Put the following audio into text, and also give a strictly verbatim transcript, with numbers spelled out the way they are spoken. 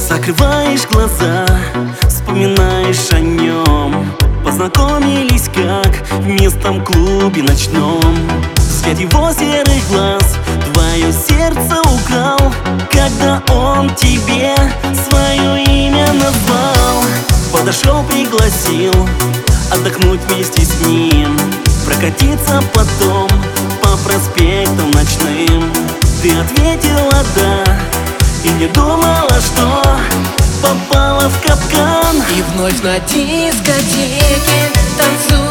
Закрываешь глаза, вспоминаешь о нем. Познакомились как в местном клубе ночном. Взгляд его серых глаз твое сердце украл, когда он тебе свое имя назвал. Подошел, пригласил отдохнуть вместе с ним, прокатиться потом по проспектам ночным. Ты ответила «да» и не думала, что попала в капкан. И вновь на дискотеке танцует